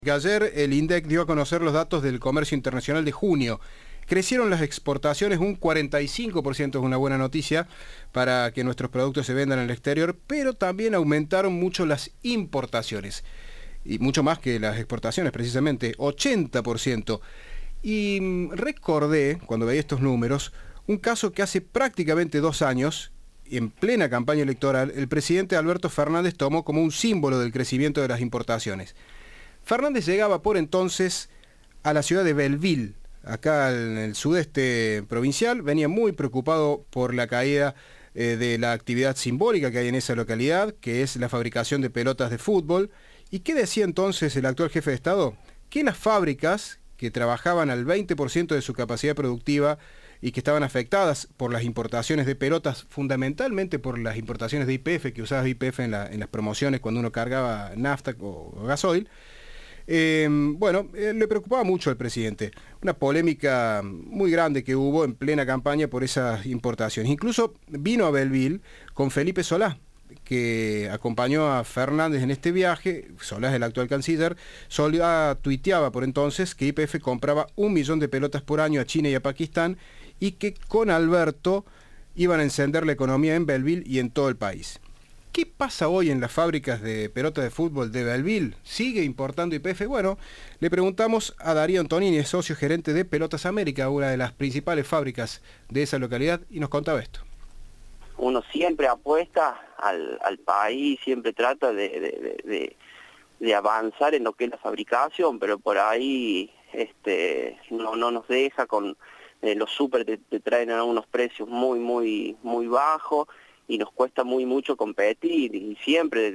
Que ayer el INDEC dio a conocer los datos del comercio internacional de junio. Crecieron las exportaciones un 45%, es una buena noticia para que nuestros productos se vendan en el exterior, pero también aumentaron mucho las importaciones, y mucho más que las exportaciones, precisamente, 80%. Y recordé, cuando veía estos números, un caso que hace prácticamente 2 años, en plena campaña electoral, el presidente Alberto Fernández tomó como un símbolo del crecimiento de las importaciones. Fernández llegaba por entonces a la ciudad de Belleville, acá en el sudeste provincial. Venía muy preocupado por la caída de la actividad simbólica que hay en esa localidad, que es la fabricación de pelotas de fútbol. ¿Y qué decía entonces el actual jefe de Estado? Que las fábricas que trabajaban al 20% de su capacidad productiva y que estaban afectadas por las importaciones de pelotas, fundamentalmente por las importaciones de YPF, que usaba YPF en las promociones cuando uno cargaba nafta o gasoil. Le preocupaba mucho al presidente. Una polémica muy grande que hubo en plena campaña por esas importaciones. Incluso vino a Belleville con Felipe Solá, que acompañó a Fernández en este viaje. Solá es el actual canciller. Solá tuiteaba por entonces que YPF compraba 1 millón de pelotas por año a China y a Pakistán, y que con Alberto iban a encender la economía en Belleville y en todo el país. ¿Qué pasa hoy en las fábricas de pelotas de fútbol de Belleville? ¿Sigue importando YPF? Bueno, le preguntamos a Darío Antonini, socio gerente de Pelotas América, una de las principales fábricas de esa localidad, y nos contaba esto. Uno siempre apuesta al país, siempre trata de avanzar en lo que es la fabricación, pero por ahí no nos deja con los súper te traen a unos precios muy bajos, y nos cuesta mucho competir, y siempre,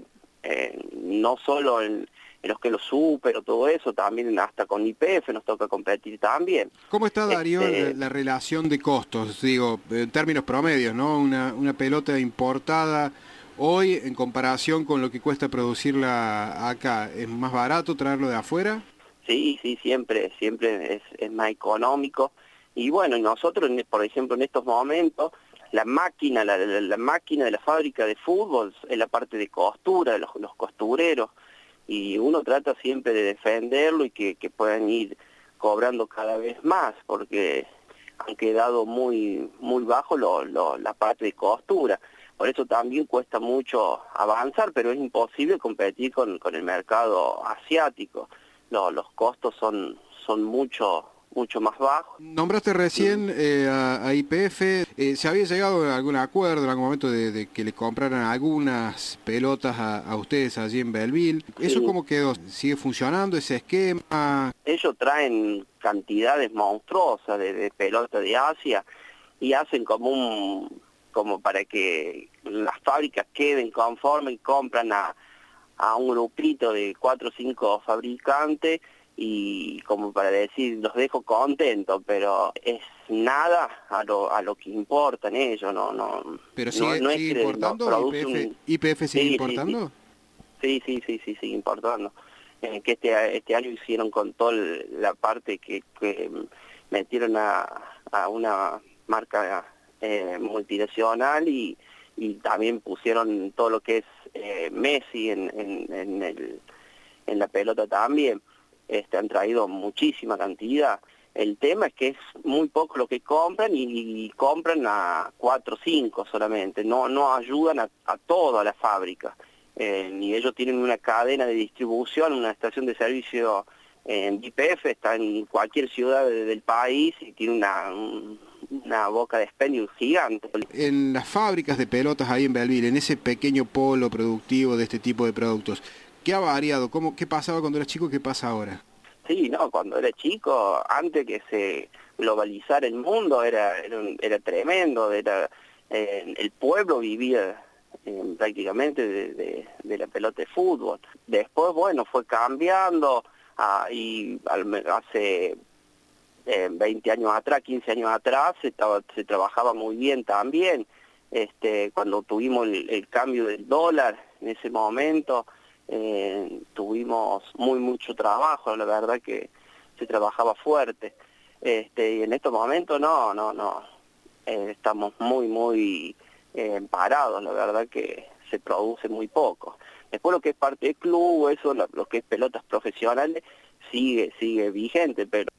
no solo en los que los super o todo eso, también hasta con YPF nos toca competir también. ¿Cómo está, Darío, la relación de costos? Digo, en términos promedios, ¿no? Una pelota importada hoy, en comparación con lo que cuesta producirla acá, ¿es más barato traerlo de afuera? Sí, siempre es más económico. Y bueno, nosotros, por ejemplo, en estos momentos, la máquina de la fábrica de fútbol es la parte de costura, de los costureros, y uno trata siempre de defenderlo y que puedan ir cobrando cada vez más, porque han quedado muy bajo la parte de costura. Por eso también cuesta mucho avanzar, pero es imposible competir con el mercado asiático. Los costos son mucho más bajos. Nombraste recién a YPF. ¿Se había llegado a algún acuerdo en algún momento de que le compraran algunas pelotas a ustedes allí en Belleville? ¿Eso cómo quedó? ¿Sigue funcionando ese esquema? Ellos traen cantidades monstruosas de pelotas de Asia y hacen como para que las fábricas queden conformes y compran a un grupito de 4 o 5 fabricantes, y como para decir, los dejo contentos, pero es nada a lo que importan ellos, no. ¿Pero sigue importando? ¿YPF sigue importando? Sí, sigue importando. Que este año hicieron con toda la parte que metieron a una marca multinacional, y también pusieron todo lo que es Messi en la pelota también. Han traído muchísima cantidad. El tema es que es muy poco lo que compran, y compran a 4 o 5 solamente, no ayudan a toda la fábrica. Ni ellos tienen una cadena de distribución, una estación de servicio en YPF, está en cualquier ciudad del país y tiene una boca de expendio gigante. En las fábricas de pelotas ahí en Belleville, en ese pequeño polo productivo de este tipo de productos, ¿qué ha variado? ¿Qué pasaba cuando eras chico? ¿Qué pasa ahora? Sí, cuando era chico, antes que se globalizara el mundo, era tremendo. El pueblo vivía prácticamente de la pelota de fútbol. Después, fue cambiando, y hace 20 años atrás, 15 años atrás, se trabajaba muy bien también. Cuando tuvimos el cambio del dólar, en ese momento, tuvimos mucho trabajo, la verdad que se trabajaba fuerte. Y en estos momentos no, estamos muy parados, la verdad que se produce muy poco. Después lo que es parte del club, eso, lo que es pelotas profesionales, sigue vigente, pero